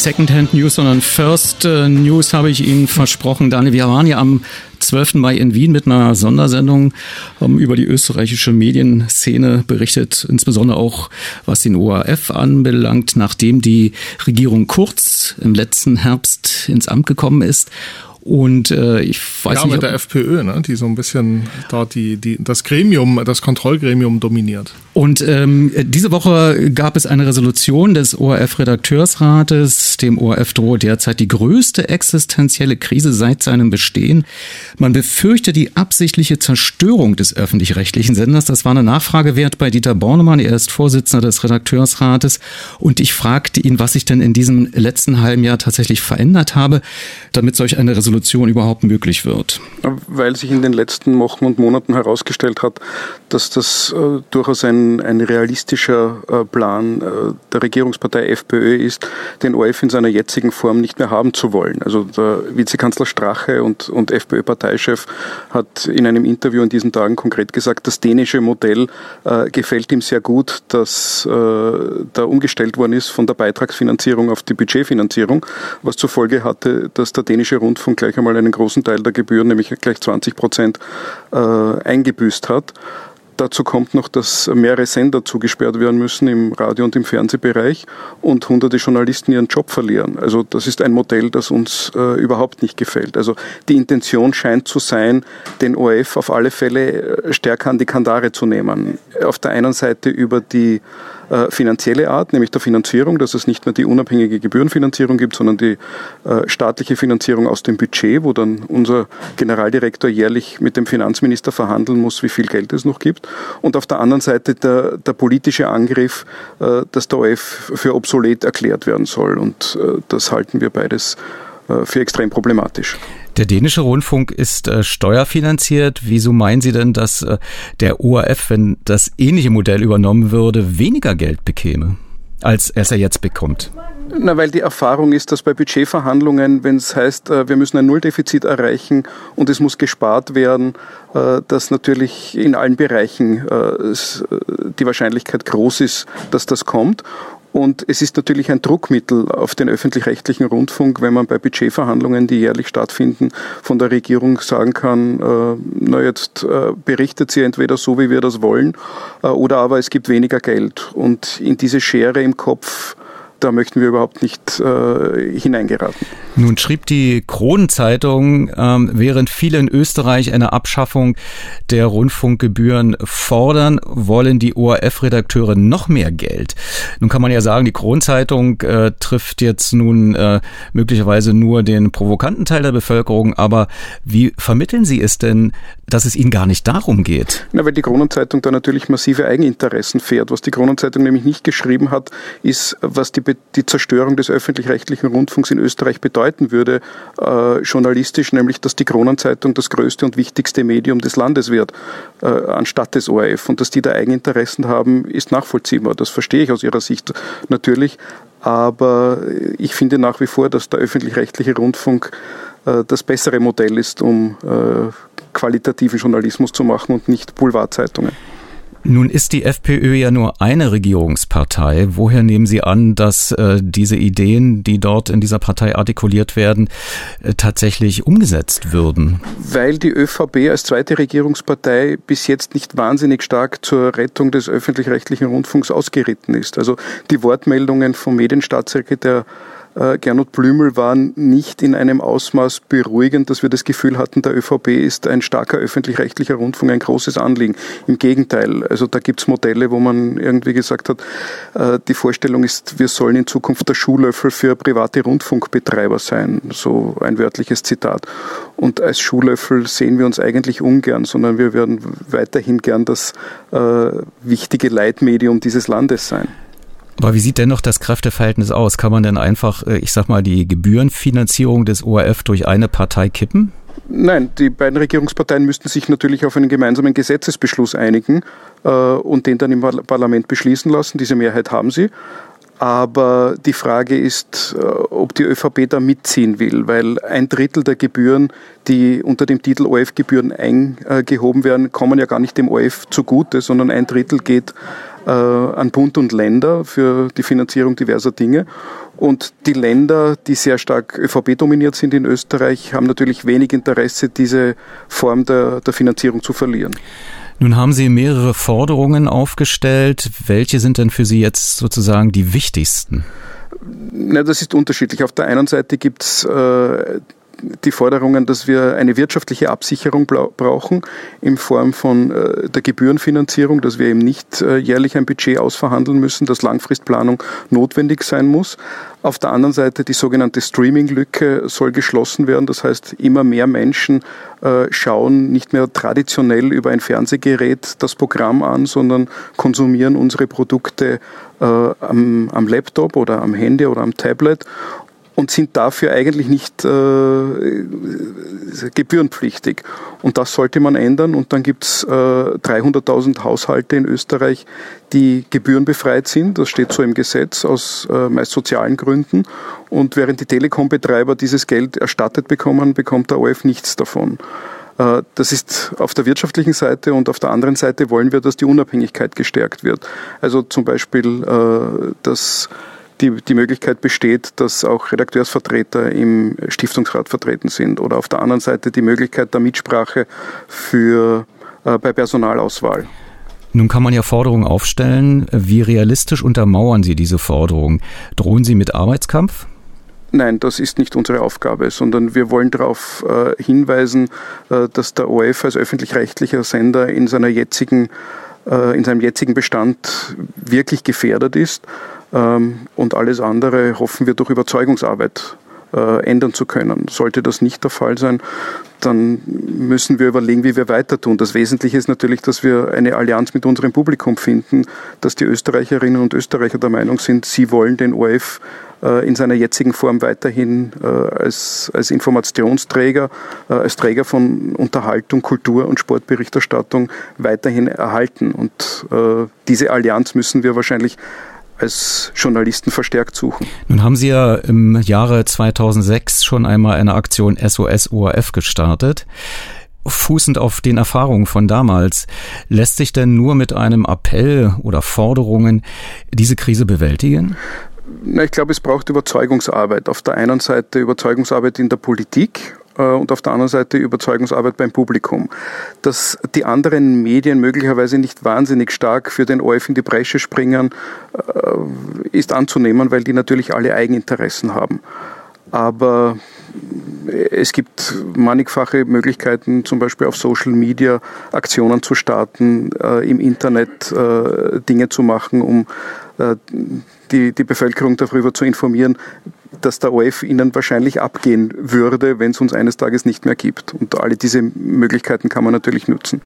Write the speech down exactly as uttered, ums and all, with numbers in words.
nicht Secondhand News, sondern First News habe ich Ihnen versprochen. Daniel, wir waren ja am zwölften Mai in Wien mit einer Sondersendung, haben über die österreichische Medienszene berichtet, insbesondere auch was den O R F anbelangt, nachdem die Regierung Kurz im letzten Herbst ins Amt gekommen ist. Und äh, ich weiß ja, nicht, mit der FPÖ, ne, die so ein bisschen da die, die, das Gremium, das Kontrollgremium dominiert. Und ähm, diese Woche gab es eine Resolution des O R F-Redakteursrates. Dem O R F droht derzeit die größte existenzielle Krise seit seinem Bestehen. Man befürchtet die absichtliche Zerstörung des öffentlich-rechtlichen Senders. Das war eine Nachfrage wert bei Dieter Bornemann. Er ist Vorsitzender des Redakteursrates. Und ich fragte ihn, was sich denn in diesem letzten halben Jahr tatsächlich verändert habe, damit solch eine Resolution überhaupt möglich wird. Weil sich in den letzten Wochen und Monaten herausgestellt hat, dass das äh, durchaus ein, ein realistischer äh, Plan äh, der Regierungspartei FPÖ ist, den O R F in seiner jetzigen Form nicht mehr haben zu wollen. Also der Vizekanzler Strache und, und FPÖ-Parteichef hat in einem Interview in diesen Tagen konkret gesagt, das dänische Modell äh, gefällt ihm sehr gut, dass äh, da umgestellt worden ist von der Beitragsfinanzierung auf die Budgetfinanzierung, was zur Folge hatte, dass der dänische Rundfunk gleich einmal einen großen Teil der Gebühren, nämlich gleich zwanzig Prozent, äh, eingebüßt hat. Dazu kommt noch, dass mehrere Sender zugesperrt werden müssen im Radio- und im Fernsehbereich und hunderte Journalisten ihren Job verlieren. Also das ist ein Modell, das uns äh, überhaupt nicht gefällt. Also die Intention scheint zu sein, den O R F auf alle Fälle stärker an die Kandare zu nehmen. Auf der einen Seite über die äh, finanzielle Art, nämlich der Finanzierung, dass es nicht mehr die unabhängige Gebührenfinanzierung gibt, sondern die äh, staatliche Finanzierung aus dem Budget, wo dann unser Generaldirektor jährlich mit dem Finanzminister verhandeln muss, wie viel Geld es noch gibt. Und auf der anderen Seite der, der politische Angriff, äh, dass der O R F für obsolet erklärt werden soll. Und äh, das halten wir beides äh, für extrem problematisch. Der dänische Rundfunk ist äh, steuerfinanziert. Wieso meinen Sie denn, dass äh, der O R F, wenn das ähnliche Modell übernommen würde, weniger Geld bekäme, als es er jetzt bekommt? Na, weil die Erfahrung ist, dass bei Budgetverhandlungen, wenn es heißt, wir müssen ein Nulldefizit erreichen und es muss gespart werden, dass natürlich in allen Bereichen die Wahrscheinlichkeit groß ist, dass das kommt. Und es ist natürlich ein Druckmittel auf den öffentlich-rechtlichen Rundfunk, wenn man bei Budgetverhandlungen, die jährlich stattfinden, von der Regierung sagen kann, äh, na jetzt äh, berichtet sie entweder so, wie wir das wollen, äh, oder aber es gibt weniger Geld. Und in diese Schere im Kopf, da möchten wir überhaupt nicht äh, hineingeraten. Nun schrieb die Kronenzeitung, ähm, während viele in Österreich eine Abschaffung der Rundfunkgebühren fordern, wollen die O R F-Redakteure noch mehr Geld. Nun kann man ja sagen, die Kronenzeitung äh, trifft jetzt nun äh, möglicherweise nur den provokanten Teil der Bevölkerung, aber wie vermitteln Sie es denn, dass es Ihnen gar nicht darum geht? Na, weil die Kronenzeitung da natürlich massive Eigeninteressen fährt. Was die Kronenzeitung nämlich nicht geschrieben hat, ist, was die, die Zerstörung des öffentlich-rechtlichen Rundfunks in Österreich bedeuten würde, äh, journalistisch, nämlich, dass die Kronenzeitung das größte und wichtigste Medium des Landes wird, äh, anstatt des O R F. Und dass die da Eigeninteressen haben, ist nachvollziehbar. Das verstehe ich aus ihrer Sicht natürlich. Aber ich finde nach wie vor, dass der öffentlich-rechtliche Rundfunk äh, das bessere Modell ist, um äh, qualitativen Journalismus zu machen und nicht Boulevardzeitungen. Nun ist die FPÖ ja nur eine Regierungspartei. Woher nehmen Sie an, dass äh, diese Ideen, die dort in dieser Partei artikuliert werden, äh, tatsächlich umgesetzt würden? Weil die ÖVP als zweite Regierungspartei bis jetzt nicht wahnsinnig stark zur Rettung des öffentlich-rechtlichen Rundfunks ausgeritten ist. Also die Wortmeldungen vom Medienstaatssekretär Äh, Gernot Blümel waren nicht in einem Ausmaß beruhigend, dass wir das Gefühl hatten, der ÖVP ist ein starker öffentlich-rechtlicher Rundfunk ein großes Anliegen. Im Gegenteil, also da gibt's Modelle, wo man irgendwie gesagt hat, äh, die Vorstellung ist, wir sollen in Zukunft der Schuhlöffel für private Rundfunkbetreiber sein, so ein wörtliches Zitat. Und als Schuhlöffel sehen wir uns eigentlich ungern, sondern wir werden weiterhin gern das äh, wichtige Leitmedium dieses Landes sein. Aber wie sieht dennoch das Kräfteverhältnis aus? Kann man denn einfach, ich sag mal, die Gebührenfinanzierung des O R F durch eine Partei kippen? Nein, die beiden Regierungsparteien müssten sich natürlich auf einen gemeinsamen Gesetzesbeschluss einigen äh, und den dann im Parlament beschließen lassen. Diese Mehrheit haben sie. Aber die Frage ist, ob die ÖVP da mitziehen will, weil ein Drittel der Gebühren, die unter dem Titel O R F-Gebühren eingehoben werden, kommen ja gar nicht dem O R F zugute, sondern ein Drittel geht äh, an Bund und Länder für die Finanzierung diverser Dinge. Und die Länder, die sehr stark ÖVP dominiert sind in Österreich, haben natürlich wenig Interesse, diese Form der, der Finanzierung zu verlieren. Nun haben Sie mehrere Forderungen aufgestellt. Welche sind denn für Sie jetzt sozusagen die wichtigsten? Na, das ist unterschiedlich. Auf der einen Seite gibt es äh, die Forderungen, dass wir eine wirtschaftliche Absicherung brauchen in Form von äh, der Gebührenfinanzierung, dass wir eben nicht äh, jährlich ein Budget ausverhandeln müssen, dass Langfristplanung notwendig sein muss. Auf der anderen Seite die sogenannte Streaming-Lücke soll geschlossen werden. Das heißt, immer mehr Menschen äh, schauen nicht mehr traditionell über ein Fernsehgerät das Programm an, sondern konsumieren unsere Produkte äh, am, am Laptop oder am Handy oder am Tablet und sind dafür eigentlich nicht äh, gebührenpflichtig. Und das sollte man ändern. Und dann gibt es äh, dreihunderttausend Haushalte in Österreich, die gebührenbefreit sind. Das steht so im Gesetz aus äh, meist sozialen Gründen. Und während die Telekom-Betreiber dieses Geld erstattet bekommen, bekommt der O R F nichts davon. Äh, das ist auf der wirtschaftlichen Seite, und auf der anderen Seite wollen wir, dass die Unabhängigkeit gestärkt wird. Also zum Beispiel, äh, dass Die, die Möglichkeit besteht, dass auch Redakteursvertreter im Stiftungsrat vertreten sind, oder auf der anderen Seite die Möglichkeit der Mitsprache für, äh, bei Personalauswahl. Nun kann man ja Forderungen aufstellen. Wie realistisch untermauern Sie diese Forderungen? Drohen Sie mit Arbeitskampf? Nein, das ist nicht unsere Aufgabe, sondern wir wollen darauf äh, hinweisen, äh, dass der O R F als öffentlich-rechtlicher Sender in seiner jetzigen, äh, in seinem jetzigen Bestand wirklich gefährdet ist. Und alles andere hoffen wir durch Überzeugungsarbeit äh, ändern zu können. Sollte das nicht der Fall sein, dann müssen wir überlegen, wie wir weiter tun. Das Wesentliche ist natürlich, dass wir eine Allianz mit unserem Publikum finden, dass die Österreicherinnen und Österreicher der Meinung sind, sie wollen den O R F äh, in seiner jetzigen Form weiterhin äh, als, als Informationsträger, äh, als Träger von Unterhaltung, Kultur und Sportberichterstattung weiterhin erhalten. Und äh, diese Allianz müssen wir wahrscheinlich als Journalisten verstärkt suchen. Nun haben Sie ja im Jahre zweitausendsechs schon einmal eine Aktion S O S O R F gestartet. Fußend auf den Erfahrungen von damals, lässt sich denn nur mit einem Appell oder Forderungen diese Krise bewältigen? Na, ich glaube, es braucht Überzeugungsarbeit. Auf der einen Seite Überzeugungsarbeit in der Politik und auf der anderen Seite Überzeugungsarbeit beim Publikum. Dass die anderen Medien möglicherweise nicht wahnsinnig stark für den O R F in die Bresche springen, ist anzunehmen, weil die natürlich alle Eigeninteressen haben. Aber es gibt mannigfache Möglichkeiten, zum Beispiel auf Social Media Aktionen zu starten, äh, im Internet äh, Dinge zu machen, um äh, die, die Bevölkerung darüber zu informieren, dass der O R F ihnen wahrscheinlich abgehen würde, wenn es uns eines Tages nicht mehr gibt. Und alle diese Möglichkeiten kann man natürlich nutzen.